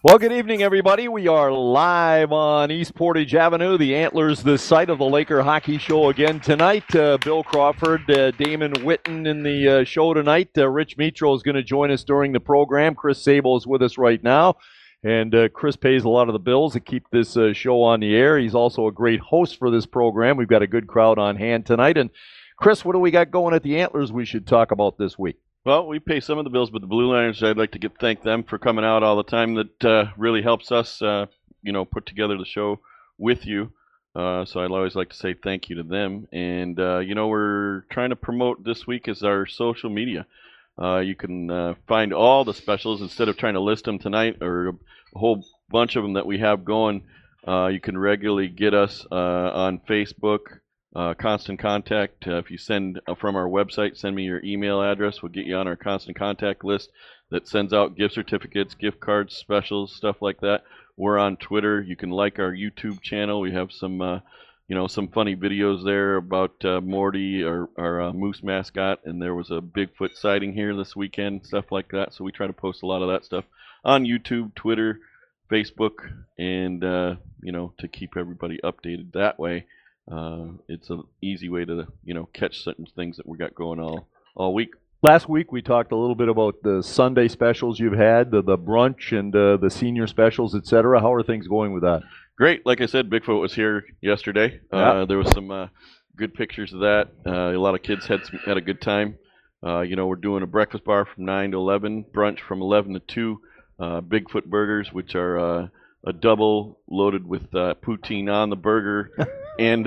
Well, good evening, everybody. We are live on East Portage Avenue. The Antlers, the site of the Laker Hockey Show again tonight. Bill Crawford, Damon Witten in the show tonight. Rich Mitro is going to join us during the program. Chris Sable is with us right now. And Chris pays a lot of the bills to keep this show on the air. He's also a great host for this program. We've got a good crowd on hand tonight. And Chris, what do we got going at the Antlers we should talk about this week? Well, we pay some of the bills, but the Blue Liners, I'd like to thank them for coming out all the time. That really helps us, put together the show with you. So I'd always like to say thank you to them. And, we're trying to promote this week as our social media. You can find all the specials instead of trying to list them tonight or a whole bunch of them that we have going. You can regularly get us on Facebook. Constant Contact. If you send from our website, send me your email address. We'll get you on our Constant Contact list that sends out gift certificates, gift cards, specials, stuff like that. We're on Twitter. You can like our YouTube channel. We have some, some funny videos there about Morty, our moose mascot, and there was a Bigfoot sighting here this weekend, stuff like that. So we try to post a lot of that stuff on YouTube, Twitter, Facebook, and to keep everybody updated that way. It's an easy way to, catch certain things that we got going all week. Last week we talked a little bit about the Sunday specials you've had, the brunch and the senior specials, etc. How are things going with that? Great. Like I said, Bigfoot was here yesterday. Yeah. There was some good pictures of that. A lot of kids had a good time. We're doing a breakfast bar from 9 to 11, brunch from 11 to 2, Bigfoot burgers, which are a double loaded with poutine on the burger. And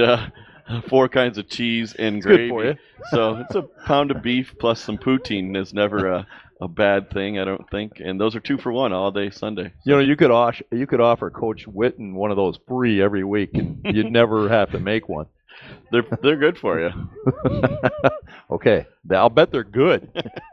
4 kinds of cheese and gravy. Good for you. So it's a pound of beef plus some poutine is never a bad thing, I don't think. And those are 2 for 1 all day Sunday. So. You could offer Coach Witten one of those free every week, and you'd never have to make one. They're good for you. Okay, I'll bet they're good.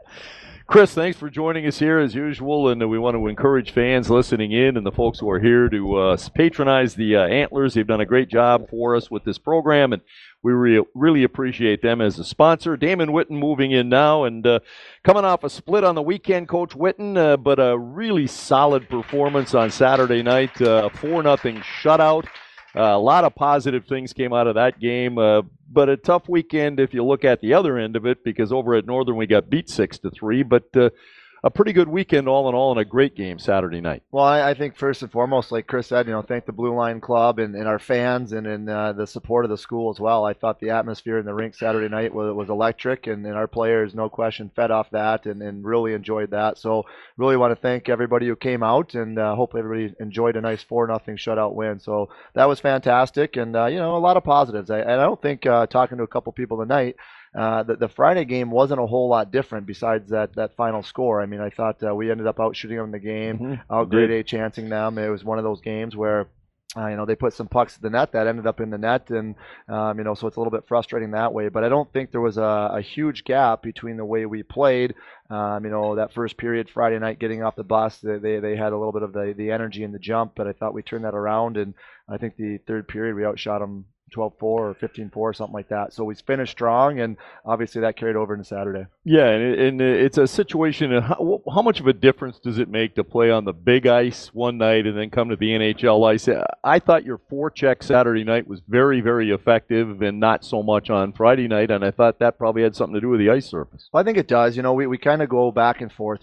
Chris, thanks for joining us here as usual, and we want to encourage fans listening in and the folks who are here to patronize the Antlers. They've done a great job for us with this program, and we really appreciate them as a sponsor. Damon Witten moving in now, and coming off a split on the weekend, Coach Witten, but a really solid performance on Saturday night, 4-0 shutout. A lot of positive things came out of that game, but a tough weekend if you look at the other end of it, because over at Northern we got beat 6-3, but a pretty good weekend all in all, and a great game Saturday night. Well, I think first and foremost, like Chris said, thank the Blue Line Club and our fans and the support of the school as well. I thought the atmosphere in the rink Saturday night was electric, and our players, no question, fed off that and really enjoyed that. So really want to thank everybody who came out, and hope everybody enjoyed a nice 4-0 shutout win. So that was fantastic, and a lot of positives. I don't think, talking to a couple people tonight, the Friday game wasn't a whole lot different besides that final score. I mean, I thought we ended up out shooting them in the game, out grade A chancing them. It was one of those games where they put some pucks to the net that ended up in the net, and so it's a little bit frustrating that way. But I don't think there was a huge gap between the way we played. That first period Friday night, getting off the bus, they had a little bit of the energy in the jump, but I thought we turned that around, and I think the third period we outshot them 12-4 or 15-4 or something like that. So we finished strong, and obviously that carried over into Saturday. Yeah, and it's a situation. How much of a difference does it make to play on the big ice one night and then come to the NHL ice? I thought your forecheck Saturday night was very, very effective, and not so much on Friday night, and I thought that probably had something to do with the ice surface. Well, I think it does. We kind of go back and forth.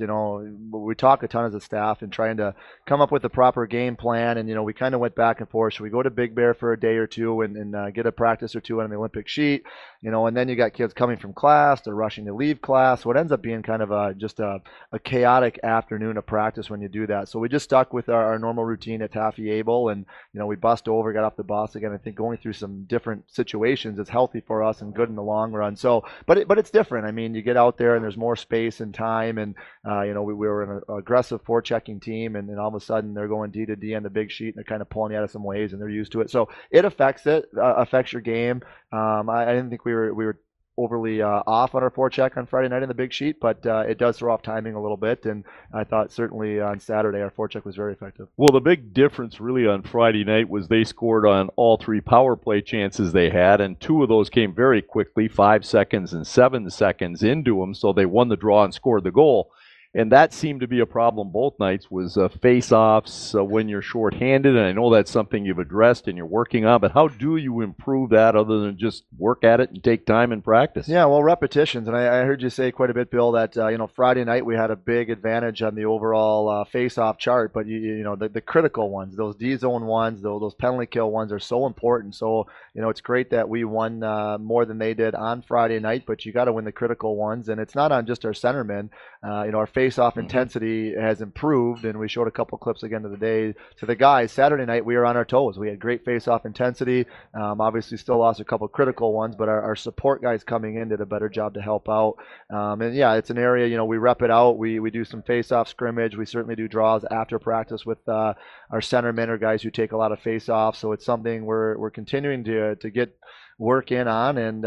We talk a ton as a staff and trying to come up with the proper game plan, and we kind of went back and forth. Should we go to Big Bear for a day or two and get a practice or two on the Olympic sheet? And then you got kids coming from class, they're rushing to leave class. So it ends up being kind of just a chaotic afternoon of practice when you do that. So we just stuck with our normal routine at Taffy Able, and we bust over, got off the bus again. I think going through some different situations is healthy for us and good in the long run. So, but it's different. I mean, you get out there and there's more space and time, and we were an aggressive forechecking team, and then all of a sudden they're going D to D on the big sheet, and they're kind of pulling you out of some ways, and they're used to it. So it affects your game. I didn't think we were overly off on our forecheck on Friday night in the big sheet, but it does throw off timing a little bit, and I thought certainly on Saturday our forecheck was very effective. Well, the big difference really on Friday night was they scored on all 3 power play chances they had, and 2 of those came very quickly, 5 seconds and 7 seconds into them, so they won the draw and scored the goal. And that seemed to be a problem both nights, was face-offs when you're shorthanded. And I know that's something you've addressed and you're working on, but how do you improve that other than just work at it and take time and practice? Yeah, well, repetitions. And I heard you say quite a bit, Bill, that, Friday night we had a big advantage on the overall face-off chart, but, the critical ones, those D-zone ones, those penalty kill ones are so important. So, it's great that we won more than they did on Friday night, but you got to win the critical ones. And it's not on just our centermen. Our face-off intensity has improved, and we showed a couple clips again of the day to the guys. Saturday night, we were on our toes. We had great face-off intensity. Obviously, still lost a couple critical ones, but our support guys coming in did a better job to help out. And yeah, it's an area, we rep it out. We do some face-off scrimmage. We certainly do draws after practice with our centermen or guys who take a lot of face-offs. So it's something we're continuing to get work in on, and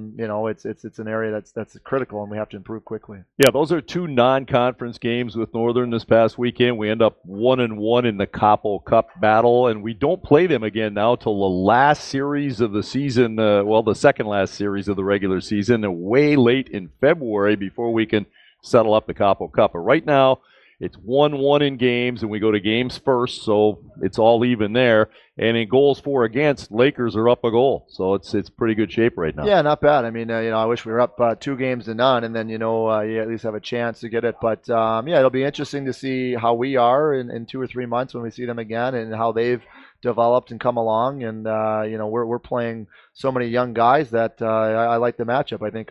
it's an area that's critical, and we have to improve quickly. Yeah, those are two non-conference games with Northern this past weekend. We end up 1-1 in the Capo Cup battle, and we don't play them again now till the last series of the season. The second last series of the regular season, way late in February before we can settle up the Capo Cup. But right now, it's 1-1 in games, and we go to games first, so it's all even there. And in goals for against, Lakers are up a goal, so it's pretty good shape right now. Yeah, not bad. I mean, I wish we were up 2 games to none, and then you at least have a chance to get it. But it'll be interesting to see how we are in 2 or 3 months when we see them again, and how they've developed and come along. And we're playing so many young guys that I like the matchup. I think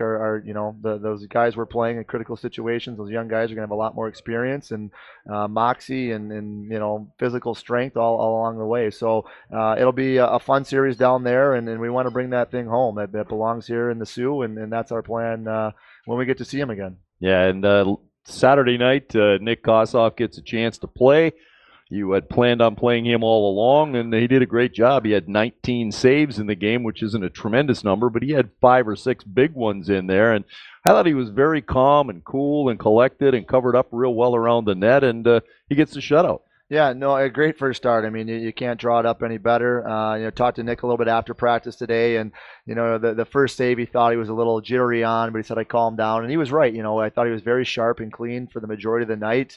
those guys we're playing in critical situations, those young guys are going to have a lot more experience and moxie and physical strength all along the way. So it'll be a fun series down there, and we want to bring that thing home that belongs here in the Sioux, and that's our plan when we get to see them again. Yeah, and Saturday night, Nick Kossoff gets a chance to play. You had planned on playing him all along, and he did a great job. He had 19 saves in the game, which isn't a tremendous number, but he had 5 or 6 big ones in there. And I thought he was very calm and cool and collected and covered up real well around the net, and he gets the shutout. Yeah, no, a great first start. I mean, you can't draw it up any better. Talked to Nick a little bit after practice today, and the first save he thought he was a little jittery on, but he said I calmed down, and he was right. I thought he was very sharp and clean for the majority of the night.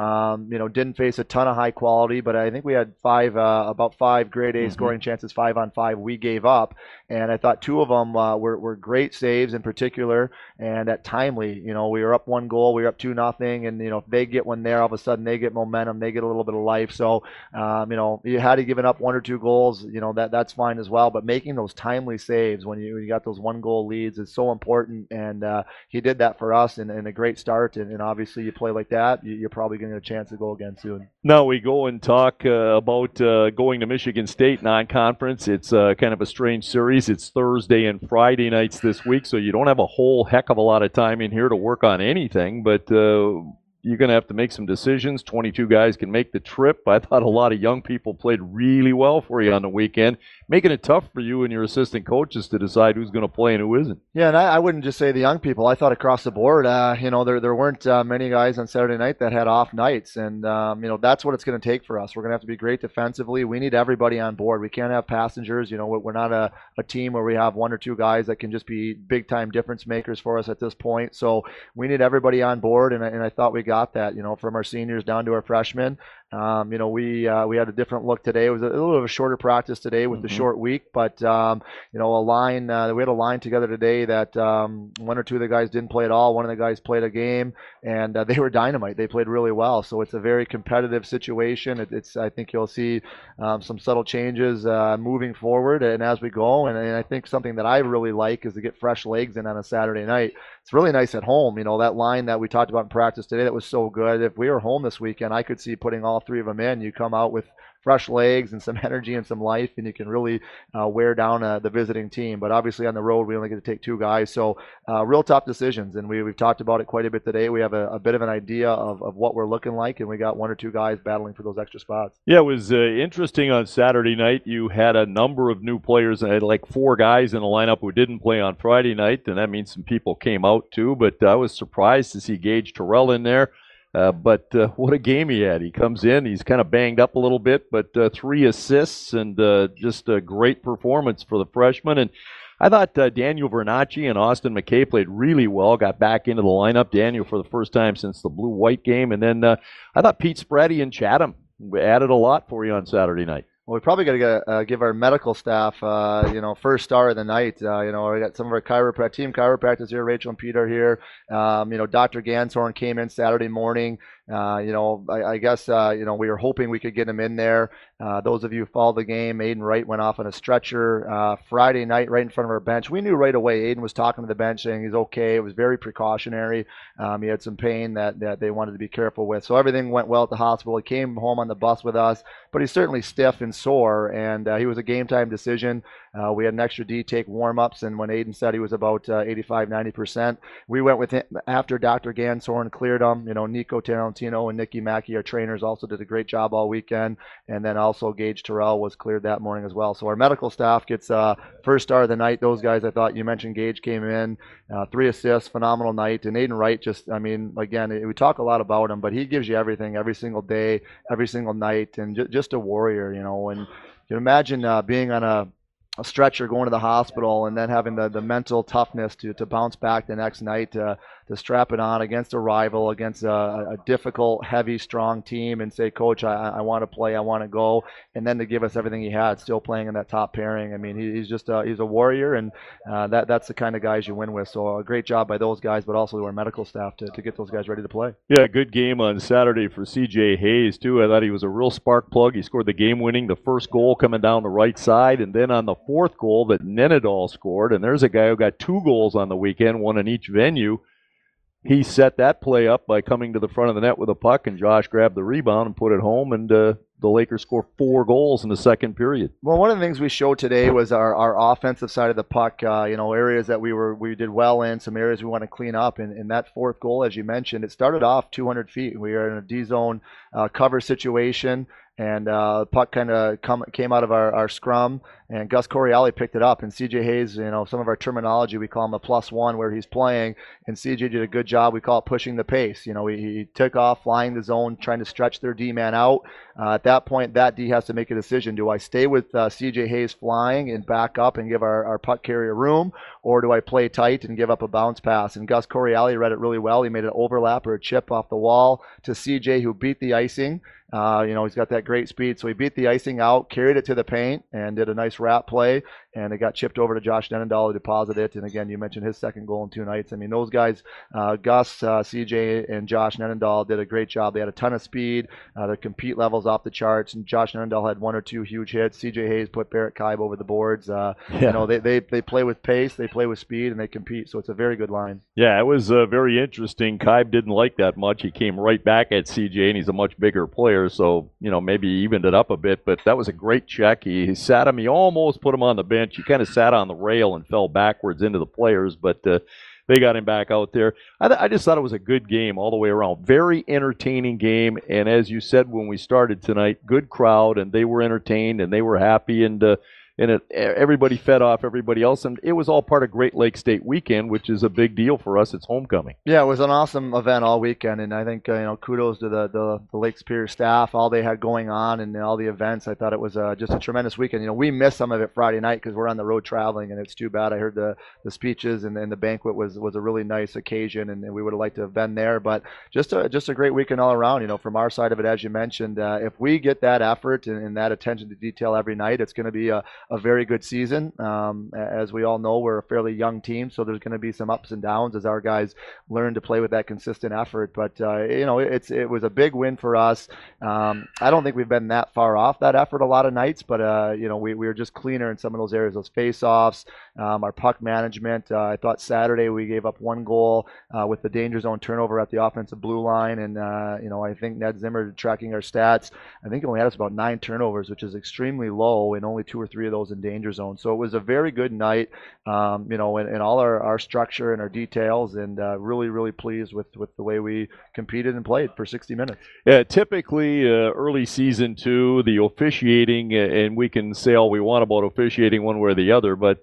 Didn't face a ton of high quality, but I think we had about 5 grade A scoring chances, 5 on 5 we gave up, and I thought 2 of them were great saves in particular, and at timely. We were up 1 goal, we were up 2-0, and if they get one there, all of a sudden they get momentum, they get a little bit of life. So you had to give up 1 or 2 goals, that's fine as well, but making those timely saves when you got those 1 goal leads is so important, and he did that for us in a great start, and obviously you play like that, you're probably going to get a chance to go again soon. Now we go and talk about going to Michigan State non-conference. It's kind of a strange series. It's Thursday and Friday nights this week, so you don't have a whole heck of a lot of time in here to work on anything, but you're going to have to make some decisions. 22 guys can make the trip. I thought a lot of young people played really well for you on the weekend, making it tough for you and your assistant coaches to decide who's going to play and who isn't. Yeah, and I wouldn't just say the young people. I thought across the board, there weren't many guys on Saturday night that had off nights, and that's what it's going to take for us. We're going to have to be great defensively. We need everybody on board. We can't have passengers. We're not a team where we have 1 or 2 guys that can just be big-time difference makers for us at this point. So we need everybody on board, and I thought we got that, from our seniors down to our freshmen. We had a different look today. It was a little bit of a shorter practice today with the short week, but we had a line together today that 1 or 2 of the guys didn't play at all. One of the guys played a game, and they were dynamite. They played really well. So it's a very competitive situation. I think you'll see some subtle changes moving forward and as we go. And I think something that I really like is to get fresh legs in on a Saturday night. It's really nice at home. That line that we talked about in practice today, that was so good. If we were home this weekend, I could see putting all 3 of them in. You come out with fresh legs and some energy and some life, and you can really wear down the visiting team. But obviously on the road, we only get to take 2 guys. So real tough decisions, and we've talked about it quite a bit today. We have a bit of an idea of what we're looking like, and we got 1 or 2 guys battling for those extra spots. Yeah, it was interesting on Saturday night. You had a number of new players, and I had like 4 guys in the lineup who didn't play on Friday night, and that means some people came out too. But I was surprised to see Gage Terrell in there. But what a game he had. He comes in, he's kind of banged up a little bit, but 3 assists and just a great performance for the freshman. And I thought Daniel Vernacci and Austin McKay played really well, got back into the lineup. Daniel for the first time since the blue-white game. And then I thought Pete Spreddy and Chatham added a lot for you on Saturday night. Well, we probably got to give our medical staff, first star of the night. We got some of our team chiropractors here. Rachel and Pete are here. Dr. Ganshorn came in Saturday morning. I guess we were hoping we could get him in there. Those of you who followed the game, Aiden Wright went off on a stretcher Friday night right in front of our bench. We knew right away. Aiden was talking to the bench saying he's okay. It was very precautionary. He had some pain that they wanted to be careful with. So everything went well at the hospital. He came home on the bus with us, but he's certainly stiff and sore, and he was a game time decision. We had an extra D take warm-ups, and when Aiden said he was about 85-90%, we went with him after Dr. Ganshorn cleared him. Nico Tarantino and Nikki Mackey, our trainers, also did a great job all weekend, and then also Gage Terrell was cleared that morning as well. So our medical staff gets first star of the night. Those guys, I thought you mentioned Gage came in, 3 assists, phenomenal night, and Aiden Wright again, we talk a lot about him, but he gives you everything every single day, every single night, and just a warrior, and you can imagine being on a stretcher, going to the hospital, and then having the mental toughness to bounce back the next night, to strap it on against a rival, against a difficult, heavy, strong team, and say, Coach, I want to play, I want to go, and then to give us everything he had, still playing in that top pairing. I mean, he's just he's a warrior, and that's the kind of guys you win with. So a great job by those guys, but also our medical staff to get those guys ready to play. Yeah, good game on Saturday for C.J. Hayes, too. I thought he was a real spark plug. He scored the game-winning, the first goal coming down the right side, and then on the fourth goal that Nenadal scored, and there's a guy who got 2 goals on the weekend, one in each venue. He set that play up by coming to the front of the net with a puck, and Josh grabbed the rebound and put it home, and the Lakers scored 4 goals in the second period. Well, one of the things we showed today was our offensive side of the puck, areas that we did well in, some areas we want to clean up. And that fourth goal, as you mentioned, it started off 200 feet. We were in a D-zone cover situation, and the puck kind of came out of our scrum, and Gus Corielli picked it up. And C.J. Hayes, some of our terminology, we call him a +1 where he's playing, and C.J. did a good job. We call it pushing the pace. He took off, flying the zone, trying to stretch their D-man out. At that point, that D has to make a decision. Do I stay with C.J. Hayes flying and back up and give our puck carrier room, or do I play tight and give up a bounce pass? And Gus Corielli read it really well. He made an overlap or a chip off the wall to C.J., who beat the icing. He's got that great speed. So he beat the icing out, carried it to the paint, and did a nice wrap play. And it got chipped over to Josh Nenendal to deposit it. And again, you mentioned his second goal in 2 nights. I mean, those guys, Gus, CJ, and Josh Nenendal did a great job. They had a ton of speed. Their compete levels off the charts. And Josh Nenendal had 1 or 2 huge hits. CJ Hayes put Barrett Kaib over the boards. They play with pace, they play with speed, and they compete. So it's a very good line. Yeah, it was very interesting. Kaib didn't like that much. He came right back at CJ, and he's a much bigger player. So, maybe he evened it up a bit. But that was a great check. He sat him. He almost put him on the bench. He kind of sat on the rail and fell backwards into the players. But they got him back out there. I just thought it was a good game all the way around. Very entertaining game. And as you said when we started tonight, good crowd, and they were entertained, and they were happy. And everybody fed off everybody else, and it was all part of Great Lakes State Weekend, which is a big deal for us. It's homecoming. Yeah, it was an awesome event all weekend, and I think kudos to the Lake Superior staff, all they had going on, and all the events. I thought it was just a tremendous weekend. We missed some of it Friday night because we're on the road traveling, and it's too bad. I heard the speeches, and the banquet was a really nice occasion, and we would have liked to have been there. But just a great weekend all around. From our side of it, as you mentioned, if we get that effort and that attention to detail every night, it's going to be a very good season. As we all know, we're a fairly young team, so there's going to be some ups and downs as our guys learn to play with that consistent effort. But it was a big win for us. I don't think we've been that far off that effort a lot of nights, but we were just cleaner in some of those areas, those face-offs, our puck management. I thought Saturday we gave up 1 goal with the danger zone turnover at the offensive blue line, and I think Ned Zimmer, tracking our stats, I think he only had us about 9 turnovers, which is extremely low, and only 2 or 3 of those in danger zone. So it was a very good night, in all our structure and our details, and really, really pleased with the way we competed and played for 60 minutes. Yeah, typically early season 2, the officiating, and we can say all we want about officiating one way or the other, but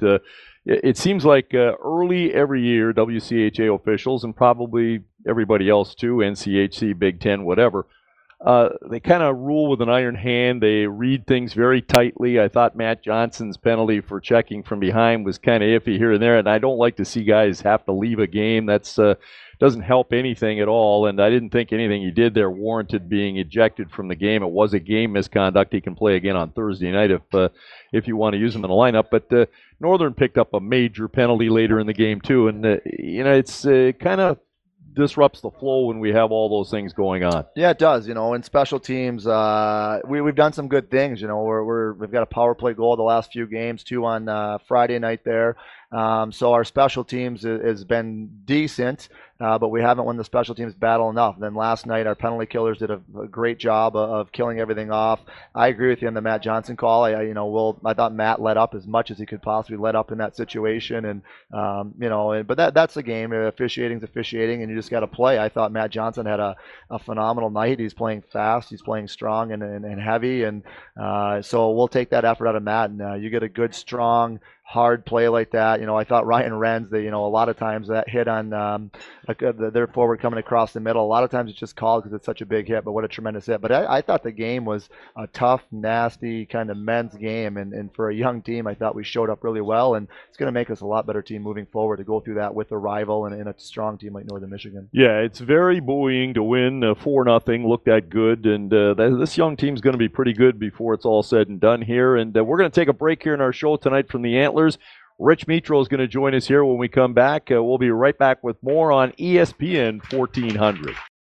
it seems like early every year, WCHA officials, and probably everybody else too, NCHC, Big Ten, whatever, They kind of rule with an iron hand. They read things very tightly. I thought Matt Johnson's penalty for checking from behind was kind of iffy here and there, and I don't like to see guys have to leave a game. That's doesn't help anything at all, and I didn't think anything he did there warranted being ejected from the game. It was a game misconduct. He can play again on Thursday night if you want to use him in the lineup. But Northern picked up a major penalty later in the game too, and it's kind of disrupts the flow when we have all those things going on. Yeah, it does. In special teams, we've done some good things. We've got a power play goal the last few games, 2 on Friday night there. So our special teams has been decent, but we haven't won the special teams battle enough. And then last night, our penalty killers did a great job of killing everything off. I agree with you on the Matt Johnson call. I thought Matt let up as much as he could possibly let up in that situation, and but that's the game. Officiating's officiating, and you just got to play. I thought Matt Johnson had a phenomenal night. He's playing fast, he's playing strong and heavy, and so we'll take that effort out of Matt. And you get a good, strong, hard play like that. I thought Ryan Renz, a lot of times that hit on their forward coming across the middle, a lot of times it's just called because it's such a big hit, but what a tremendous hit. But I thought the game was a tough, nasty kind of men's game, and for a young team, I thought we showed up really well, and it's going to make us a lot better team moving forward to go through that with a rival and a strong team like Northern Michigan. Yeah, it's very buoying to win 4-0, looked that good, and this young team's going to be pretty good before it's all said and done here, and we're going to take a break here in our show tonight from the Antlers. Rich Mitro is going to join us here when we come back. We'll be right back with more on ESPN 1400.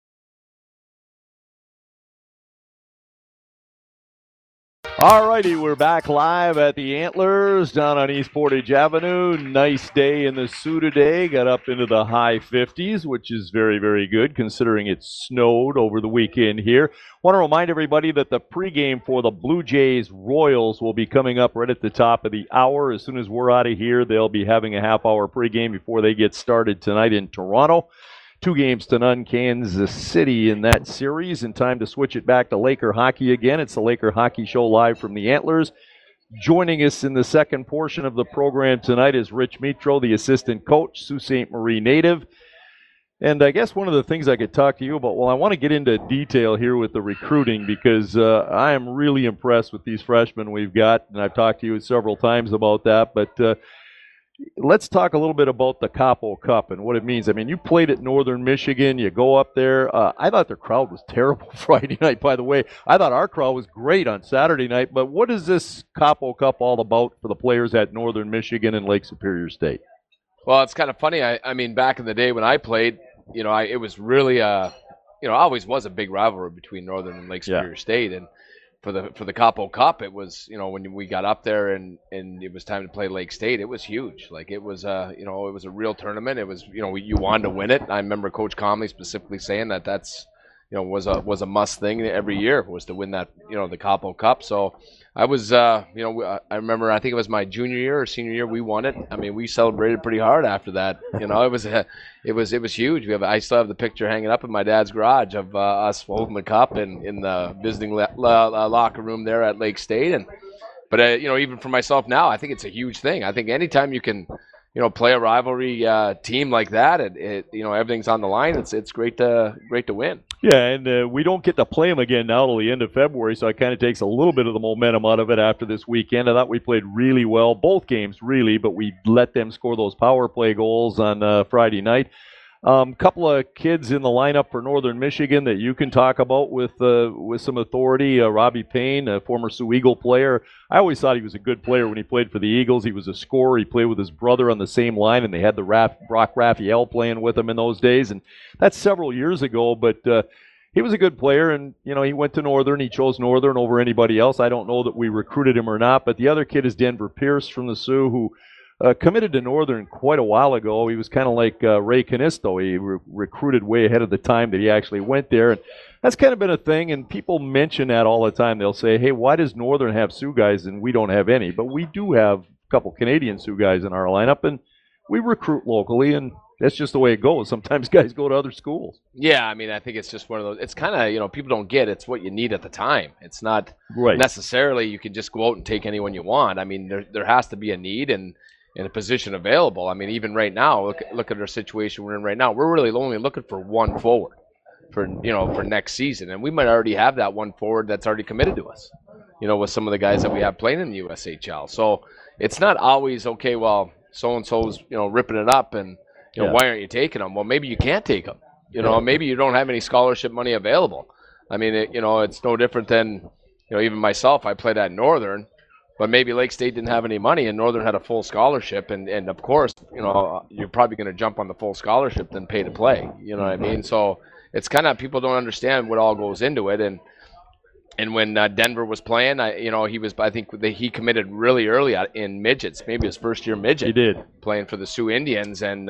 All righty, we're back live at the Antlers down on East Portage Avenue. Nice day in the Sioux today. Got up into the high 50s, which is very, very good considering it snowed over the weekend here. Want to remind everybody that the pregame for the Blue Jays Royals will be coming up right at the top of the hour. As soon as we're out of here, they'll be having a half-hour pregame before they get started tonight in Toronto. 2-0 Kansas City in that series, and time to switch it back to Laker hockey again. It's the Laker Hockey Show live from the Antlers. Joining us in the second portion of the program tonight is Rich Mitro, the assistant coach, Sault Ste. Marie native. And I guess one of the things I could talk to you about, well, I want to get into detail here with the recruiting because I am really impressed with these freshmen we've got, and I've talked to you several times about that, but let's talk a little bit about the Capo Cup and what it means. I mean, you played at Northern Michigan. You go up there. I thought their crowd was terrible Friday night, by the way. I thought our crowd was great on Saturday night. But what is this Capo Cup all about for the players at Northern Michigan and Lake Superior State? Well, it's kind of funny. I mean, back in the day when I played, it was really, always was a big rivalry between Northern and Lake Superior State. And for the Capo Cup, it was, when we got up there and it was time to play Lake State, it was huge. Like it was, it was a real tournament. It was, you wanted to win it. I remember Coach Comley specifically saying that's, was a must thing every year was to win that, the Capo Cup. So I was, I remember, I think it was my junior year or senior year, we won it. I mean, we celebrated pretty hard after that. It was huge. I still have the picture hanging up in my dad's garage of us holding the cup in the visiting locker room there at Lake State. But even for myself now, I think it's a huge thing. I think anytime you can, play a rivalry team like that, everything's on the line. It's great to win. Yeah, and we don't get to play them again now till the end of February, so it kind of takes a little bit of the momentum out of it after this weekend. I thought we played really well, both games really, but we let them score those power play goals on Friday night. Couple of kids in the lineup for Northern Michigan that you can talk about with some authority. Robbie Payne, a former Sioux Eagle player. I always thought he was a good player when he played for the Eagles. He was a scorer. He played with his brother on the same line, and they had the Brock Raphael playing with him in those days. And that's several years ago, but he was a good player, and he went to Northern. He chose Northern over anybody else. I don't know that we recruited him or not, but the other kid is Denver Pierce from the Sioux, who committed to Northern quite a while ago. He was kind of like Ray Canisto. He recruited way ahead of the time that he actually went there. And that's kind of been a thing, and people mention that all the time. They'll say, hey, why does Northern have Sioux guys and we don't have any? But we do have a couple Canadian Sioux guys in our lineup, and we recruit locally, and that's just the way it goes. Sometimes guys go to other schools. Yeah, I mean, I think it's just one of those. It's kind of, people don't get it's what you need at the time. It's not right. Necessarily you can just go out and take anyone you want. I mean, there has to be a need and a position available. I mean, even right now, look at our situation we're in right now. We're really only looking for one forward. for next season, and we might already have that one forward that's already committed to us, with some of the guys that we have playing in the USHL. So it's not always okay. Well, so and so's ripping it up, and why aren't you taking them? Well, maybe you can't take them. Maybe you don't have any scholarship money available. I mean, it's no different than even myself. I played at Northern. But maybe Lake State didn't have any money, and Northern had a full scholarship, and of course, you're probably going to jump on the full scholarship than pay to play. You know what I mean? So it's kind of, people don't understand what all goes into it. And when Denver was playing, I think he committed really early in midgets, maybe his first year midget. He did, playing for the Sioux Indians, and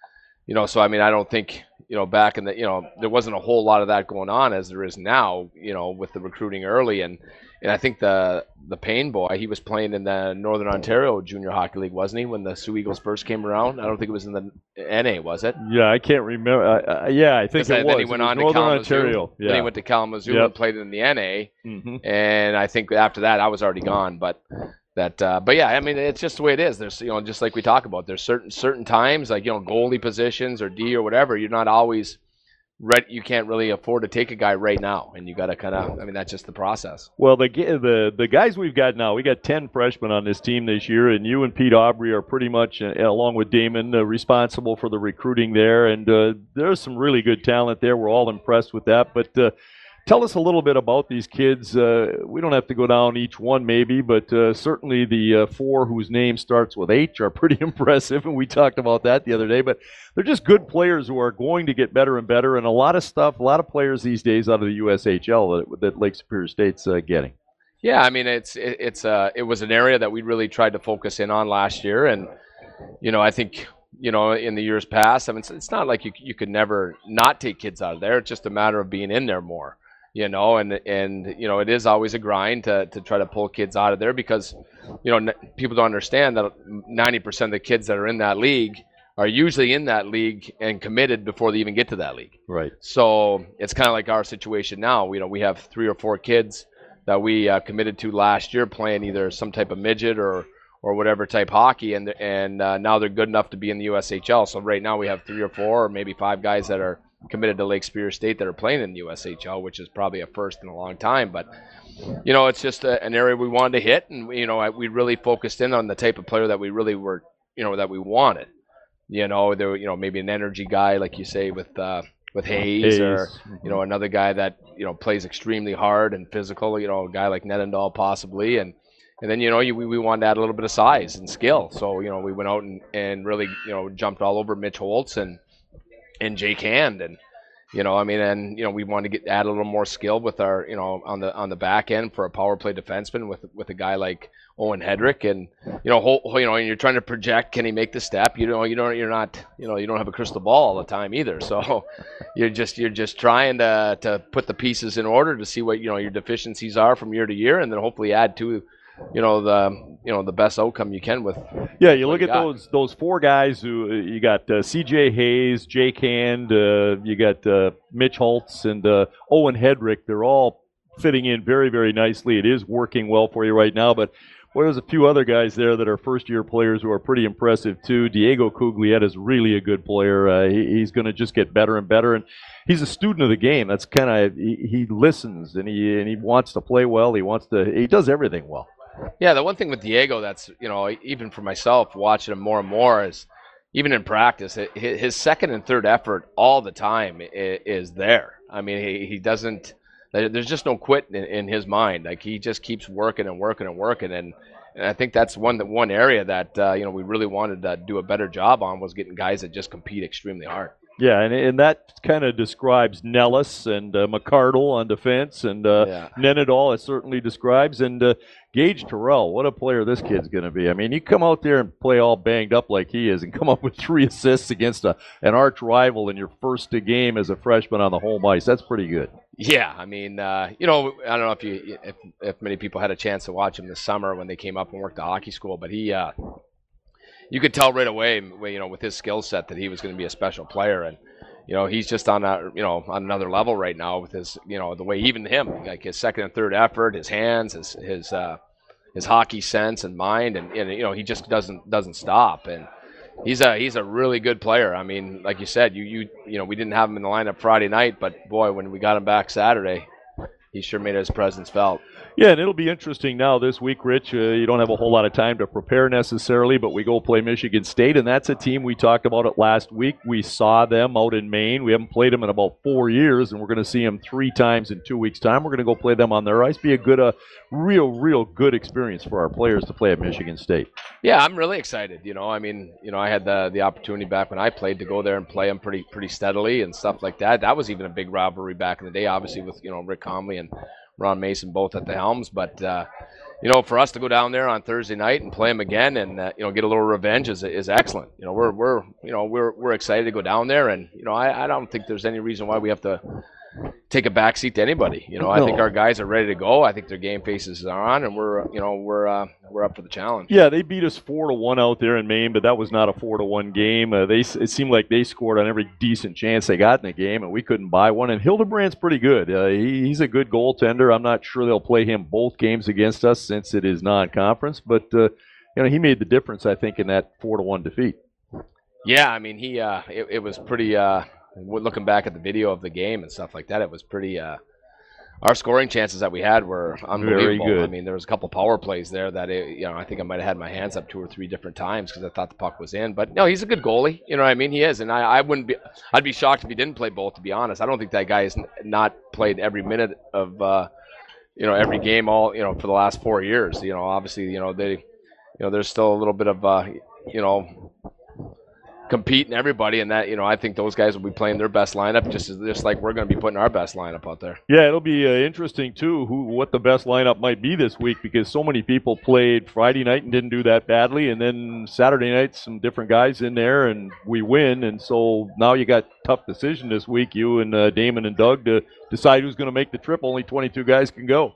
so I mean, I don't think back in the there wasn't a whole lot of that going on as there is now. With the recruiting early and I think the Payne boy, he was playing in the Northern Ontario Junior Hockey League, wasn't he, when the Sioux Eagles first came around? I don't think it was in the NA, was it? Yeah, I can't remember. I think it was. Then he went on to Kalamazoo. Ontario. Yeah. Then he went to Kalamazoo and played in the NA. And I think after that, I was already gone. But yeah, I mean, it's just the way it is. There's just like we talk about, there's certain times, like goalie positions or D or whatever, you're not always ready. You can't really afford to take a guy right now, and you got to kind of, I mean, that's just the process. Well, the guys we've got now, we got 10 freshmen on this team this year, and you and Pete Aubry are pretty much, along with Damon, responsible for the recruiting there, and there's some really good talent there. We're all impressed with that, but tell us a little bit about these kids. We don't have to go down each one maybe, but certainly the 4 whose name starts with H are pretty impressive, and we talked about that the other day. But they're just good players who are going to get better and better, and a lot of players these days out of the USHL that Lake Superior State's getting. Yeah, I mean, it was an area that we really tried to focus in on last year, and I think in the years past, I mean, it's not like you could never not take kids out of there. It's just a matter of being in there more. And it is always a grind to try to pull kids out of there because, people don't understand that 90% of the kids that are in that league are usually in that league and committed before they even get to that league. Right. So it's kind of like our situation now. We have 3 or 4 kids that we committed to last year playing either some type of midget or whatever type hockey, and now they're good enough to be in the USHL. So right now we have 3 or 4 or maybe 5 guys that are committed to Lake Superior State that are playing in the USHL, which is probably a first in a long time. But, it's just an area we wanted to hit, and, we really focused in on the type of player that we really were, that we wanted. There, maybe an energy guy, like you say, with Hayes, or, another guy that, plays extremely hard and physical, a guy like Nedendahl possibly. And then, we wanted to add a little bit of size and skill. So, we went out and really, jumped all over Mitch Holtz and Jake Hand, and we want to add a little more skill with our on the back end for a power play defenseman with a guy like Owen Hedrick, and and you're trying to project, can he make the step? You don't have a crystal ball all the time either, so you're just trying to put the pieces in order to see what your deficiencies are from year to year, and then hopefully add to the best outcome you can with. Yeah, you look at those 4 guys who you got C.J. Hayes, Jake Hand, you got Mitch Holtz, and Owen Hedrick. They're all fitting in very, very nicely. It is working well for you right now, but boy, there's a few other guys there that are first-year players who are pretty impressive too. Diego Cuglietta is really a good player. He's going to just get better and better, and he's a student of the game. That's kind of he listens and he wants to play well. He does everything well. Yeah, the one thing with Diego that's, even for myself, watching him more and more is, even in practice, his second and third effort all the time is there. I mean, he doesn't, there's just no quit in his mind. Like, he just keeps working and working and working. And I think that's one area that, we really wanted to do a better job on, was getting guys that just compete extremely hard. Yeah, and that kind of describes Nellis and McCardle on defense, and Nenadal it certainly describes, and Gage Terrell, what a player this kid's going to be. I mean, you come out there and play all banged up like he is and come up with 3 assists against an arch rival in your first game as a freshman on the home ice. That's pretty good. Yeah, I mean, I don't know if many people had a chance to watch him this summer when they came up and worked at hockey school, but he you could tell right away, with his skill set, that he was going to be a special player, and he's just on on another level right now with his the way, even him, like his second and third effort, his hands, his hockey sense and mind, and he just doesn't stop, and he's a really good player. I mean, like you said, you know, we didn't have him in the lineup Friday night, but boy, when we got him back Saturday, he sure made his presence felt. Yeah, and it'll be interesting now this week, Rich. You don't have a whole lot of time to prepare necessarily, but we go play Michigan State, and that's a team we talked about it last week. We saw them out in Maine. We haven't played them in about 4 years, and we're going to see them 3 times in 2 weeks' time. We're going to go play them on their ice. Be a good, real good experience for our players to play at Michigan State. Yeah, I'm really excited. You know, I mean, you know, I had the opportunity back when I played to go there and play them pretty steadily and stuff like that. That was even a big rivalry back in the day, obviously with, you know, Rick Comley and Ron Mason both at the helms. But, you know, for us to go down there on Thursday night and play them again and, you know, get a little revenge is excellent. You know, we're excited to go down there. And, you know, I don't think there's any reason why we have to take a backseat to anybody. You know, I think our guys are ready to go. I think their game faces are on, and we're up for the challenge. Yeah, they beat us 4-1 out there in Maine, but that was not a 4-1 game. It seemed like they scored on every decent chance they got in the game, and we couldn't buy one. And Hildebrandt's pretty good. He's a good goaltender. I'm not sure they'll play him both games against us since it is non-conference, but you know, he made the difference, I think, in that 4-1 defeat. Yeah, I mean, it was pretty. Looking back at the video of the game and stuff like that, it was pretty. Our scoring chances that we had were unbelievable. Very good. I mean, there was a couple power plays there that you know, I think I might have had my hands up 2 or 3 different times because I thought the puck was in. But no, he's a good goalie. You know what I mean? He is, and I wouldn't be. I'd be shocked if he didn't play both. To be honest, I don't think that guy has not played every minute of you know, every game all, you know, for the last 4 years. You know, obviously, you know, there's still a little bit of you know, competing everybody, and that, you know, I think those guys will be playing their best lineup just like we're going to be putting our best lineup out there. Yeah, it'll be interesting too what the best lineup might be this week, because so many people played Friday night and didn't do that badly, and then Saturday night some different guys in there and we win, and so now you got tough decision this week, you and Damon and Doug, to decide who's going to make the trip. Only 22 guys can go.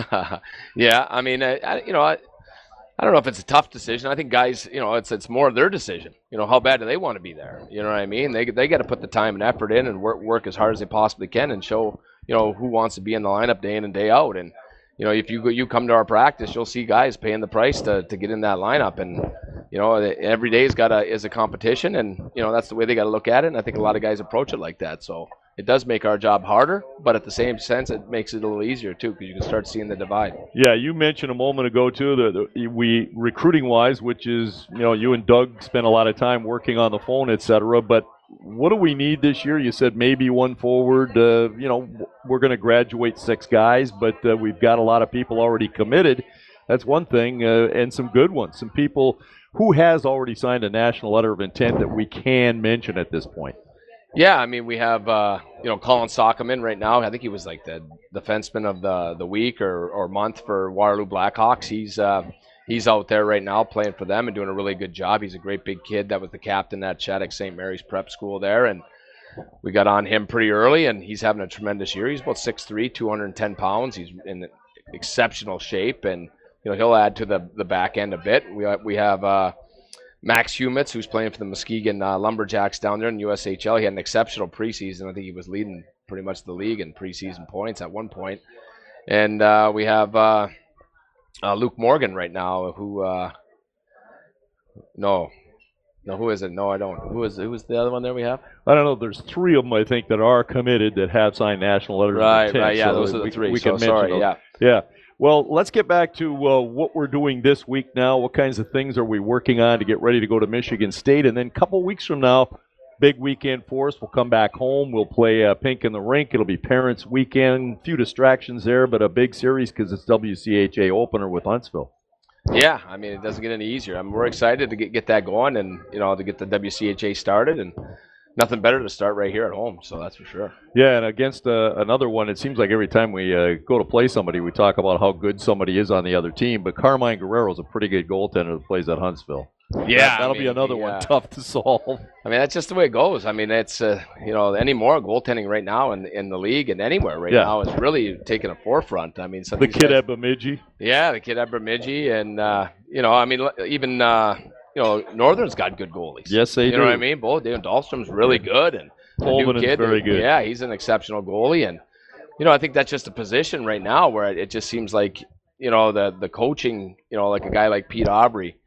Yeah, I mean, you know, I don't know if it's a tough decision. I think guys, you know, it's more their decision. You know, how bad do they want to be there? You know what I mean? They got to put the time and effort in and work as hard as they possibly can and show, you know, who wants to be in the lineup day in and day out. And, you know, if you come to our practice, you'll see guys paying the price to get in that lineup. And, you know, every day is a competition, and, you know, that's the way they got to look at it. And I think a lot of guys approach it like that. So it does make our job harder, but at the same sense, it makes it a little easier too, because you can start seeing the divide. Yeah, you mentioned a moment ago too we recruiting wise, which is, you know, you and Doug spent a lot of time working on the phone, etc. But what do we need this year? You said maybe one forward. You know, we're going to graduate 6 guys, but we've got a lot of people already committed. That's one thing, and some good ones. Some people who has already signed a national letter of intent that we can mention at this point. Yeah, I mean, we have, you know, Colin Sockman right now. I think he was like the defenseman of the week or month for Waterloo Blackhawks. He's out there right now playing for them and doing a really good job. He's a great big kid that was the captain at Shattuck St. Mary's Prep School there, and we got on him pretty early, and he's having a tremendous year. He's about 6'3", 210 pounds. He's in exceptional shape, and, you know, he'll add to the back end a bit. We have Max Humitz, who's playing for the Muskegon Lumberjacks down there in USHL. He had an exceptional preseason. I think he was leading pretty much the league in preseason points at one point. And we have Luke Morgan right now, who who is it? No, I don't. Who is the other one there we have? I don't know. There's 3 of them, I think, that are committed that have signed national letters of intent. Right, yeah, so those are the 3. We can mention sorry, those. yeah. Yeah. Well, let's get back to what we're doing this week now. What kinds of things are we working on to get ready to go to Michigan State? And then a couple weeks from now, big weekend for us. We'll come back home. We'll play Pink in the Rink. It'll be Parents Weekend. A few distractions there, but a big series because it's WCHA opener with Huntsville. Yeah, I mean, it doesn't get any easier. I mean, we're excited to get that going and, you know, to get the WCHA started, and nothing better to start right here at home, so that's for sure. Yeah, and against another one, it seems like every time we go to play somebody, we talk about how good somebody is on the other team, but Carmine Guerrero is a pretty good goaltender that plays at Huntsville. Yeah, that'll be another one tough to solve. I mean, that's just the way it goes. I mean, it's you know, any more goaltending right now in the league and anywhere right now is really taking a forefront. I mean, the kid at Bemidji. Yeah, the kid at Bemidji, and you know, I mean, even you know, Northern's got good goalies. Yes, they do. You know what I mean? Both David Dahlstrom's really good, and Colvin is very good. Yeah, he's an exceptional goalie, and, you know, I think that's just a position right now where it just seems like, you know, the coaching, you know, like a guy like Pete Aubrey,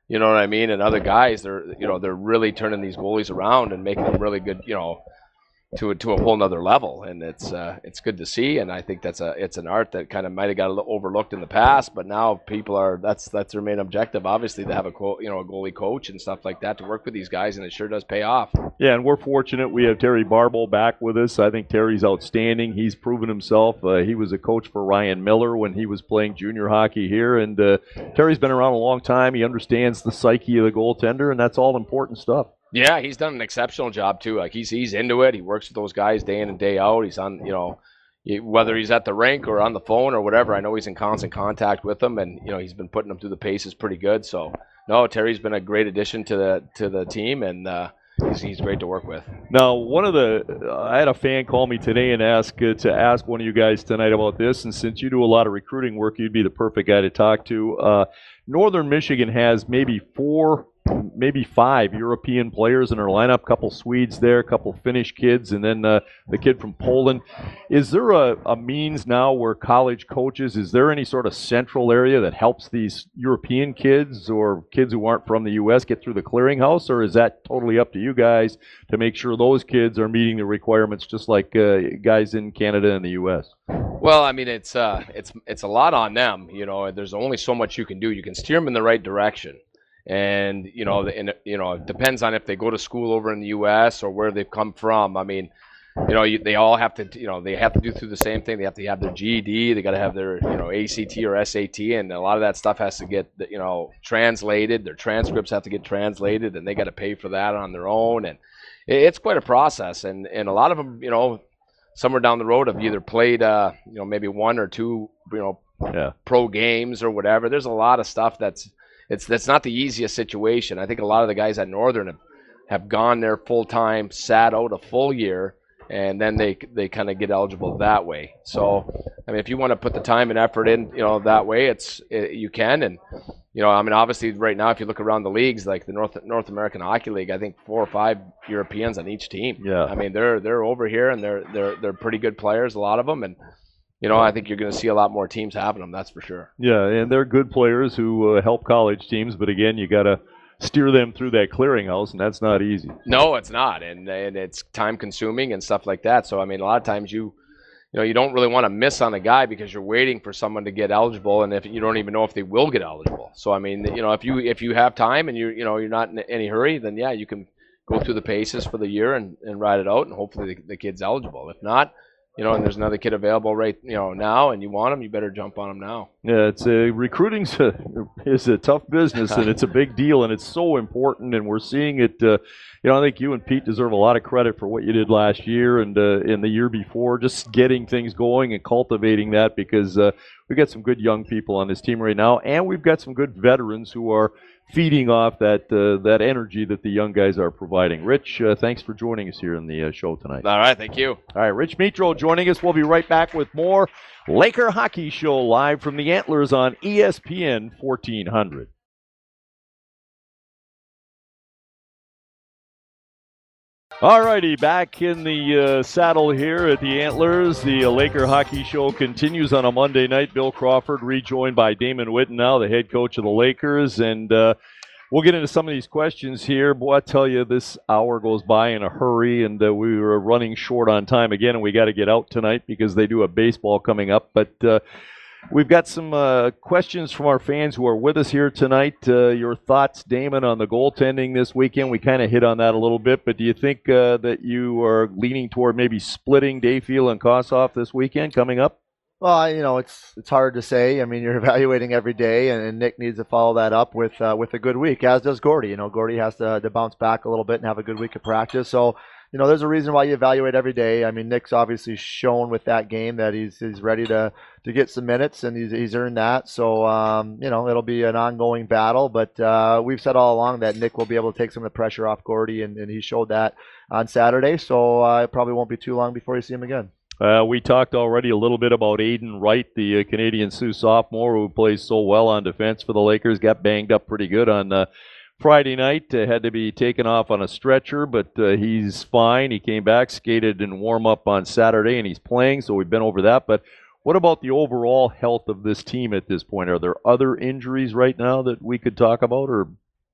You know what I mean? And other guys, they're really turning these goalies around and making them really good, to a whole nother level, and it's good to see. And I think it's an art that kind of might have got a little overlooked in the past, but now people that's their main objective, obviously, to have a goalie coach and stuff like that to work with these guys, and it sure does pay off. Yeah, and we're fortunate we have Terry Barbo back with us. I think Terry's outstanding. He's proven himself. He was a coach for Ryan Miller when he was playing junior hockey here, and Terry's been around a long time. He understands the psyche of the goaltender, and that's all important stuff. Yeah, he's done an exceptional job too. Like he's into it. He works with those guys day in and day out. He's on, whether he's at the rink or on the phone or whatever. I know he's in constant contact with them, and he's been putting them through the paces pretty good. So no, Terry's been a great addition to the team, and he's great to work with. Now, I had a fan call me today and ask one of you guys tonight about this, and since you do a lot of recruiting work, you'd be the perfect guy to talk to. Northern Michigan has maybe 5 European players in their lineup, a couple Swedes there, a couple Finnish kids, and then the kid from Poland. Is there a means now where college coaches, is there any sort of central area that helps these European kids or kids who aren't from the U.S. get through the clearinghouse, or is that totally up to you guys to make sure those kids are meeting the requirements just like guys in Canada and the U.S.? Well, I mean, it's a lot on them. There's only so much you can do. You can steer them in the right direction. And it depends on if they go to school over in the U.S. or where they've come from. I mean, they all have to, they have to do through the same thing. They have to have their GED. They got to have their, ACT or SAT, and a lot of that stuff has to get, translated. Their transcripts have to get translated, and they got to pay for that on their own. And it's quite a process. And a lot of them, somewhere down the road have either played, maybe 1 or 2, pro games or whatever. There's a lot of stuff that's not the easiest situation. I think a lot of the guys at Northern have gone there full time, sat out a full year, and then they kind of get eligible that way. So, I mean, if you want to put the time and effort in, that way, you can. And obviously, right now, if you look around the leagues, like the North American Hockey League, I think 4 or 5 Europeans on each team. Yeah. I mean, they're over here and they're pretty good players, a lot of them, and I think you're going to see a lot more teams having them, that's for sure. Yeah, and they're good players who help college teams, but again, you got to steer them through that clearinghouse, and that's not easy. No, it's not, and it's time-consuming and stuff like that. So, I mean, a lot of times you don't really want to miss on a guy because you're waiting for someone to get eligible, and if you don't even know if they will get eligible. So, I mean, if you have time and you're not in any hurry, then yeah, you can go through the paces for the year and ride it out, and hopefully the kid's eligible. If not, and there's another kid available right, now, and you want him, you better jump on him now. Yeah, it's recruiting is a tough business, and it's a big deal, and it's so important, and we're seeing it. I think you and Pete deserve a lot of credit for what you did last year and in the year before, just getting things going and cultivating that, because we've got some good young people on this team right now, and we've got some good veterans who are feeding off that energy that the young guys are providing. Rich, thanks for joining us here in the show tonight. All right, thank you. All right, Rich Mitro joining us. We'll be right back with more Laker Hockey Show live from the Antlers on ESPN 1400. All righty, back in the saddle here at the Antlers. The Laker Hockey Show continues on a Monday night. Bill Crawford rejoined by Damon Witten now, the head coach of the Lakers. And we'll get into some of these questions here. Boy, I tell you, this hour goes by in a hurry, and we were running short on time again, and we got to get out tonight because they do have baseball coming up. But we've got some questions from our fans who are with us here tonight. Your thoughts, Damon, on the goaltending this weekend? We kind of hit on that a little bit, but do you think that you are leaning toward maybe splitting Dayfield and Kossoff this weekend coming up? Well, it's hard to say. I mean, you're evaluating every day, and Nick needs to follow that up with a good week, as does Gordy. Gordy has to bounce back a little bit and have a good week of practice. So, there's a reason why you evaluate every day. I mean, Nick's obviously shown with that game that he's ready to get some minutes, and he's earned that. So, it'll be an ongoing battle. But we've said all along that Nick will be able to take some of the pressure off Gordy, and he showed that on Saturday. So it probably won't be too long before you see him again. We talked already a little bit about Aiden Wright, the Canadian Sioux sophomore who plays so well on defense for the Lakers. Got banged up pretty good on Friday night. Had to be taken off on a stretcher, but he's fine. He came back, skated in warm-up on Saturday, and he's playing, so we've been over that. But what about the overall health of this team at this point? Are there other injuries right now that we could talk about? Or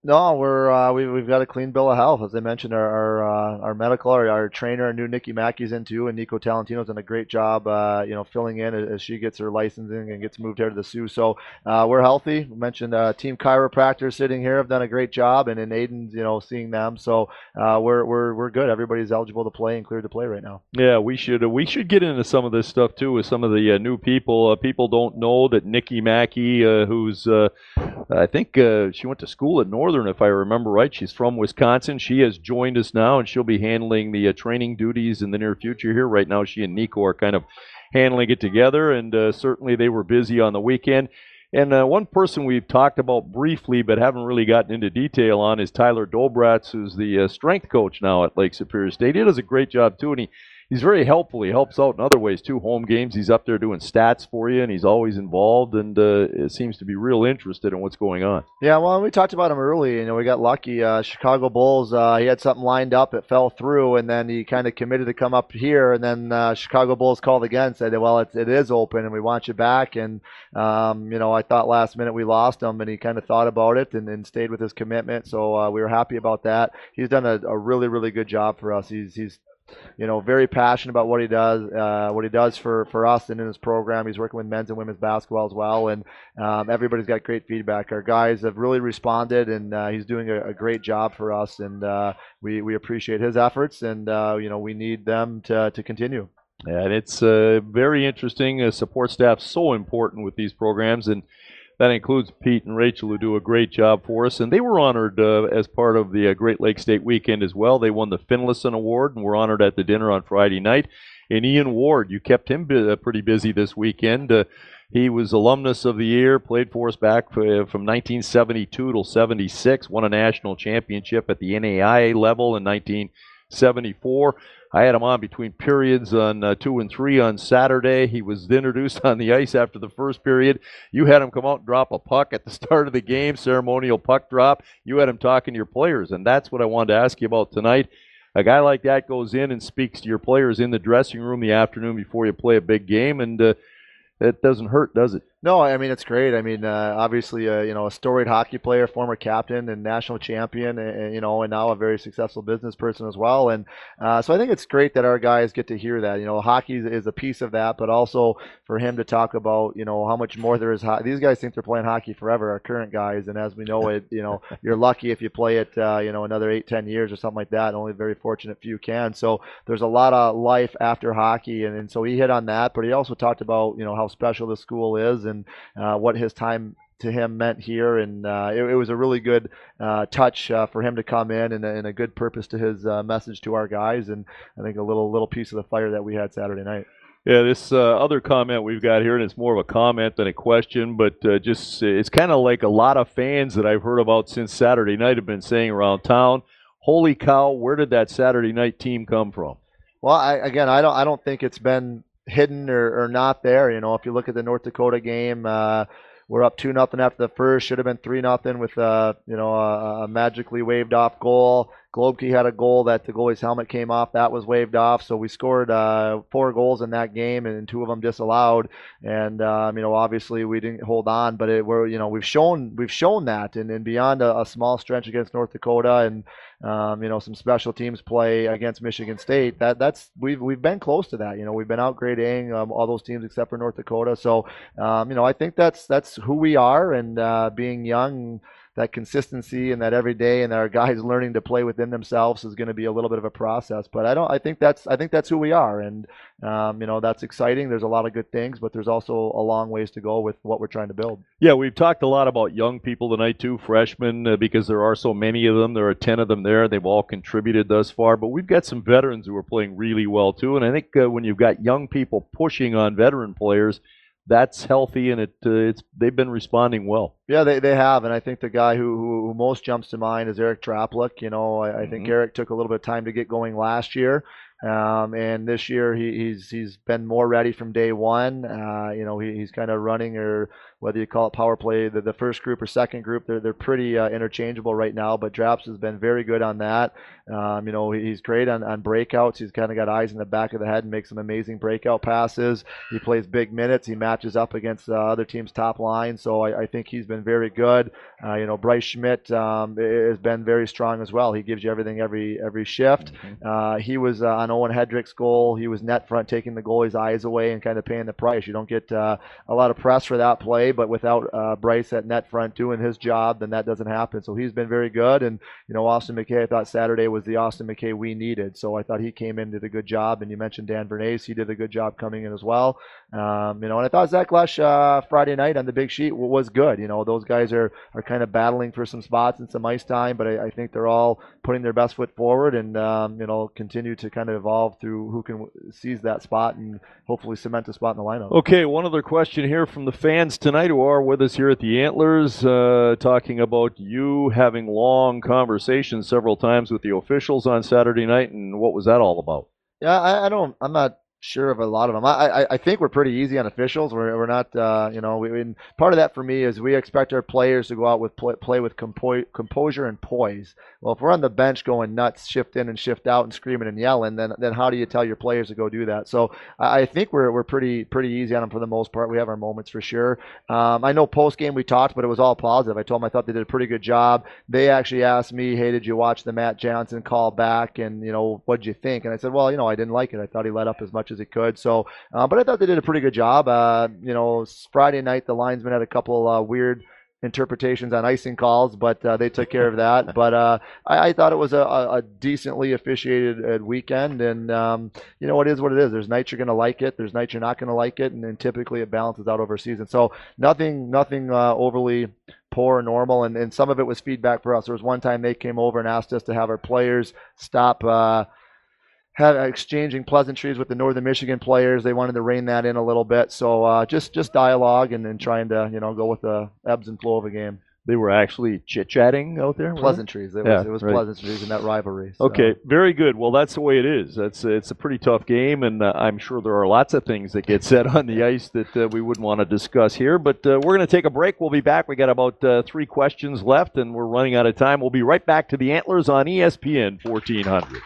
No, we've got a clean bill of health. As I mentioned, our medical, our trainer, our new Nikki Mackey's in too, and Nico Talentino's done a great job, filling in as she gets her licensing and gets moved here to the Sioux. So we're healthy. We mentioned team chiropractors sitting here have done a great job, and in Aiden's, seeing them. So we're good. Everybody's eligible to play and cleared to play right now. Yeah, we should get into some of this stuff too with some of the new people. People don't know that Nikki Mackey, who's I think she went to school at Northern, if I remember right. She's from Wisconsin. She has joined us now, and she'll be handling the training duties in the near future here. Right now, she and Nico are kind of handling it together, and certainly they were busy on the weekend. And one person we've talked about briefly but haven't really gotten into detail on is Tyler Dobratz, who's the strength coach now at Lake Superior State. He does a great job, too, and he's very helpful. He helps out in other ways, too. Home games, he's up there doing stats for you, and he's always involved, and it seems to be real interested in what's going on. Yeah, well, we talked about him early. We got lucky. Chicago Bulls, he had something lined up. It fell through, and then he kind of committed to come up here, and then Chicago Bulls called again and said, well, it is open, and we want you back. And, I thought last minute we lost him, and he kind of thought about it and stayed with his commitment. So we were happy about that. He's done a really, really good job for us. He's very passionate about what he does for us and in his program. He's working with men's and women's basketball as well, and everybody's got great feedback. Our guys have really responded, and he's doing a great job for us, and we appreciate his efforts, and we need them to continue. Yeah, and it's very interesting. Support staff's so important with these programs, and that includes Pete and Rachel, who do a great job for us. And they were honored as part of the Great Lakes State weekend as well. They won the Finlayson Award and were honored at the dinner on Friday night. And Ian Ward, you kept him pretty busy this weekend. He was Alumnus of the Year, played for us back from 1972 till 76, won a national championship at the NAIA level in 1974. I had him on between periods on 2 and 3 on Saturday. He was introduced on the ice after the first period. You had him come out and drop a puck at the start of the game, ceremonial puck drop. You had him talking to your players, and that's what I wanted to ask you about tonight. A guy like that goes in and speaks to your players in the dressing room the afternoon before you play a big game, and it doesn't hurt, does it? No, it's great. Obviously, a storied hockey player, former captain and national champion, and now a very successful business person as well. And so I think it's great that our guys get to hear that. Hockey is a piece of that, but also for him to talk about, how much more there is. These guys think they're playing hockey forever, our current guys, and as we know it, you're lucky if you play it, another 8-10 years or something like that. Only very fortunate few can. So there's a lot of life after hockey, and so he hit on that, but he also talked about, how special the school is and what his time to him meant here, and it was a really good touch for him to come in and a good purpose to his message to our guys, and I think a little piece of the fire that we had Saturday night. Yeah, this other comment we've got here, and it's more of a comment than a question, but it's kind of like a lot of fans that I've heard about since Saturday night have been saying around town, holy cow, where did that Saturday night team come from? Well, I don't think it's been hidden or not there. If you look at the North Dakota game, we're up 2-0 after the first. Should have been 3-0 with a magically waved off goal. Globke had a goal that the goalie's helmet came off. That was waved off. So we scored 4 goals in that game, and 2 of them disallowed. And obviously we didn't hold on, but we've shown that, and beyond a small stretch against North Dakota and some special teams play against Michigan State. We've been close to that. We've been out grade Aing all those teams except for North Dakota. So I think that's who we are, and being young, that consistency and that every day, and our guys learning to play within themselves is going to be a little bit of a process. But I think that's who we are, and that's exciting. There's a lot of good things, but there's also a long ways to go with what we're trying to build. Yeah, we've talked a lot about young people tonight too, freshmen, because there are so many of them. There are 10 of them there. They've all contributed thus far, but we've got some veterans who are playing really well too. And I think when you've got young people pushing on veteran players, that's healthy, and they've been responding well. Yeah, they have, and I think the guy who most jumps to mind is Eric Traplick. I think Eric took a little bit of time to get going last year. And this year he's been more ready from day one. He's kind of running, or whether you call it power play, the first group or second group, they're pretty interchangeable right now. But Draps has been very good on that. He's great on breakouts. He's kind of got eyes in the back of the head and makes some amazing breakout passes. He plays big minutes. He matches up against other teams' top line. So I think he's been very good. Bryce Schmidt has been very strong as well. He gives you everything every shift. He was on Owen Hedrick's goal. He was net front, taking the goalie's eyes away and kind of paying the price. You don't get a lot of press for that play, but without Bryce at net front doing his job, then that doesn't happen. So he's been very good. And Austin McKay, I thought Saturday was the Austin McKay we needed. So I thought he came in, did a good job. And you mentioned Dan Bernays, he did a good job coming in as well. And I thought Zach Lesh Friday night on the big sheet was good. Those guys are kind of battling for some spots and some ice time, but I think they're all putting their best foot forward and continue to kind of evolve through who can seize that spot and hopefully cement a spot in the lineup. Okay, one other question here from the fans tonight who are with us here at the Antlers, talking about you having long conversations several times with the officials on Saturday night, and what was that all about? Yeah, I'm not sure of a lot of them. I think we're pretty easy on officials. We're not, part of that for me is we expect our players to go out with play with composure and poise. Well, if we're on the bench going nuts, shift in and shift out and screaming and yelling, then how do you tell your players to go do that? So I think we're pretty easy on them for the most part. We have our moments for sure. I know post game we talked, but it was all positive. I told them I thought they did a pretty good job. They actually asked me, hey, did you watch the Matt Johnson call back? And, what'd you think? And I said, well, I didn't like it. I thought he let up as much as he could. So, but I thought they did a pretty good job. Friday night, the linesman had a couple weird interpretations on icing calls, but they took care of that. But I thought it was a decently officiated weekend, and it is what it is. There's nights you're going to like it, there's nights you're not going to like it, and then typically it balances out over a season. So nothing overly poor or normal, and some of it was feedback for us. There was one time they came over and asked us to have our players stop exchanging pleasantries with the Northern Michigan players. They wanted to rein that in a little bit. So just dialogue and then trying to go with the ebbs and flow of a game. They were actually chit-chatting out there? Pleasantries. It was right. Pleasantries in that rivalry. So. Okay, very good. Well, that's the way it is. It's a pretty tough game, and I'm sure there are lots of things that get said on the ice that we wouldn't want to discuss here. But we're going to take a break. We'll be back. We got about 3 questions left, and we're running out of time. We'll be right back to the Antlers on ESPN 1400.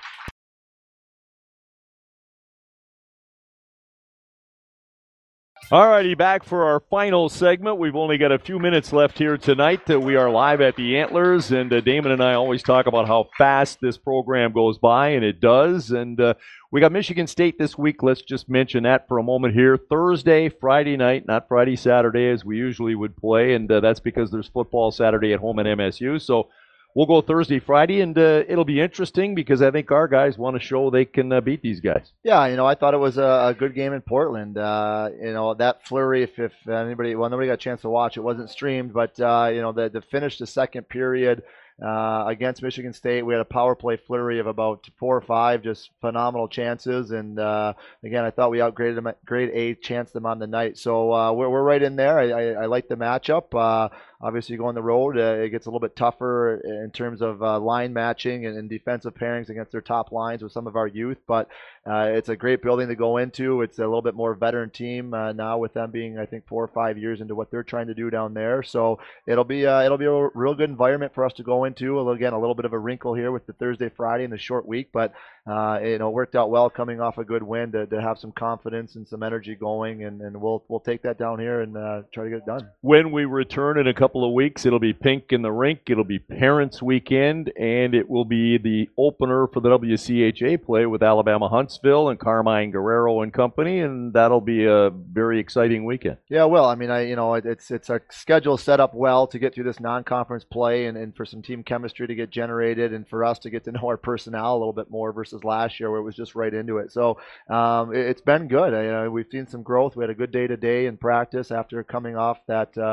All righty, back for our final segment. We've only got a few minutes left here tonight. We are live at the Antlers, and Damon and I always talk about how fast this program goes by, and it does. And we got Michigan State this week. Let's just mention that for a moment here. Thursday, Friday night, not Friday, Saturday, as we usually would play, and that's because there's football Saturday at home at MSU. So we'll go Thursday, Friday, and it'll be interesting because I think our guys want to show they can beat these guys. Yeah, I thought it was a good game in Portland. That flurry, if nobody got a chance to watch, it wasn't streamed, but the finish the second period against Michigan State, we had a power play flurry of about 4 or 5 just phenomenal chances, and again, I thought we outgraded them at grade A, chanced them on the night. So we're right in there. I like the matchup. Obviously, going the road, it gets a little bit tougher in terms of line matching and defensive pairings against their top lines with some of our youth. But it's a great building to go into. It's a little bit more veteran team now with them being, I think, 4 or 5 years into what they're trying to do down there. So it'll be a real good environment for us to go into. Again, a little bit of a wrinkle here with the Thursday, Friday, and the short week, but it worked out well coming off a good win to have some confidence and some energy going, and we'll take that down here and try to get it done. When we return in a couple of weeks, it'll be Pink in the Rink, it'll be Parents Weekend, and it will be the opener for the WCHA play with Alabama Huntsville and Carmine Guerrero and company, and that'll be a very exciting weekend. Yeah, well, I mean, it's our schedule set up well to get through this non-conference play and for some team chemistry to get generated and for us to get to know our personnel a little bit more versus last year where it was just right into it. So it's been good. We've seen some growth. We had a good day today in practice after coming off that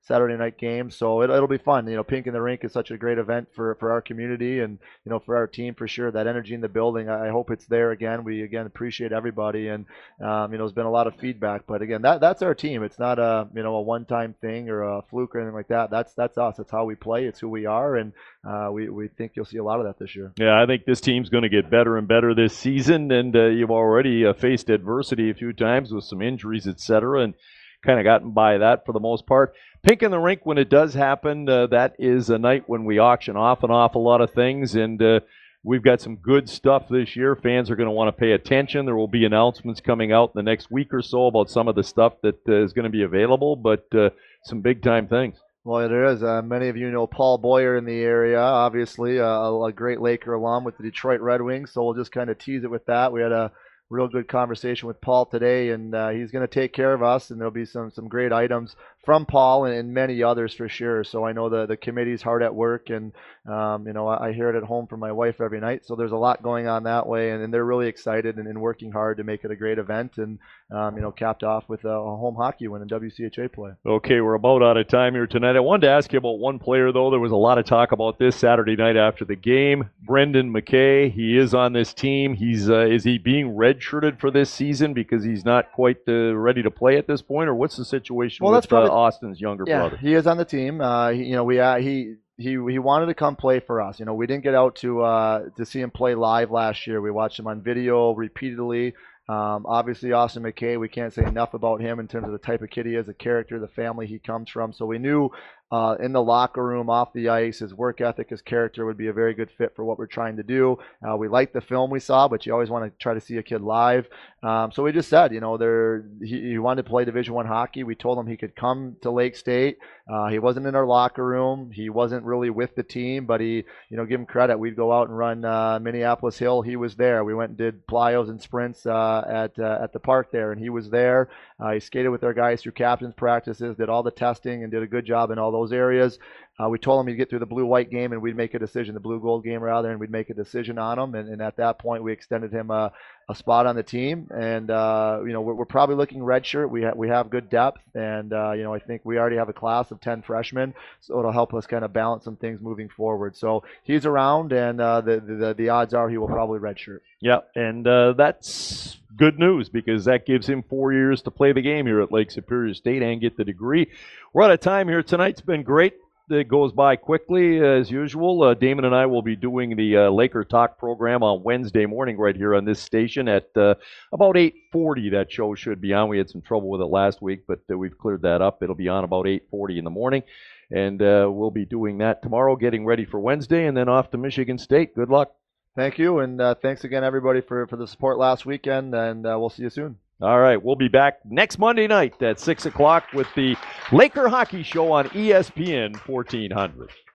Saturday night game. So it'll be fun. Pink in the Rink is such a great event for our community and for our team for sure. That energy in the building, I hope it's there again. We again appreciate everybody, and there's been a lot of feedback. But again, that's our team. It's not a one-time thing or a fluke or anything like that. That's us. It's how we play. It's who we are, and we think you'll see a lot of that this year. Yeah, I think this team's going to get better and better this season, and you've already faced adversity a few times with some injuries, etc., and kind of gotten by that for the most part. Pink in the Rink, when it does happen, that is a night when we auction off and off a lot of things, and we've got some good stuff this year. Fans are going to want to pay attention. There will be announcements coming out in the next week or so about some of the stuff that is going to be available, but some big-time things. Well, there is. Many of you know Paul Boyer in the area, obviously, a great Laker alum with the Detroit Red Wings, so we'll just kind of tease it with that. We had a real good conversation with Paul today, and he's going to take care of us, and there'll be some great items from Paul and many others for sure. So I know the committee's hard at work, and I hear it at home from my wife every night. So there's a lot going on that way, and they're really excited and working hard to make it a great event, and capped off with a home hockey win in WCHA play. Okay, we're about out of time here tonight. I wanted to ask you about one player, though. There was a lot of talk about this Saturday night after the game. Brendan McKay, he is on this team. Is he being redshirted for this season because he's not quite ready to play at this point, or what's the situation with Austin's younger brother? He is on the team. He wanted to come play for us. We didn't get out to see him play live last year. We watched him on video repeatedly. Obviously, Austin McKay, we can't say enough about him in terms of the type of kid he is, the character, the family he comes from. So we knew in the locker room, off the ice, his work ethic, his character would be a very good fit for what we're trying to do. We liked the film we saw, but you always want to try to see a kid live. So we just said, he wanted to play Division I hockey. We told him he could come to Lake State. He wasn't in our locker room. He wasn't really with the team, but give him credit. We'd go out and run Minneapolis Hill. He was there. We went and did plyos and sprints at the park there, and he was there. He skated with our guys through captain's practices, did all the testing, and did a good job in all those areas. We told him he'd get through the blue-white game, and we'd make a decision, the blue-gold game rather, and we'd make a decision on him. And at that point, we extended him a spot on the team. And we're probably looking redshirt. We have good depth, and I think we already have a class of 10 freshmen, so it'll help us kind of balance some things moving forward. So he's around, and the odds are he will probably redshirt. Yeah, and that's good news because that gives him 4 years to play the game here at Lake Superior State and get the degree. We're out of time here tonight. It's been great. It goes by quickly as usual. Damon and I will be doing the Laker Talk program on Wednesday morning right here on this station at about 8:40. That show should be on. We had some trouble with it last week, but we've cleared that up. It'll be on about 8:40 in the morning, and we'll be doing that tomorrow, getting ready for Wednesday, and then off to Michigan State. Good luck. Thank you, and thanks again, everybody, for the support last weekend, and we'll see you soon. All right, we'll be back next Monday night at 6 o'clock with the Laker Hockey Show on ESPN 1400.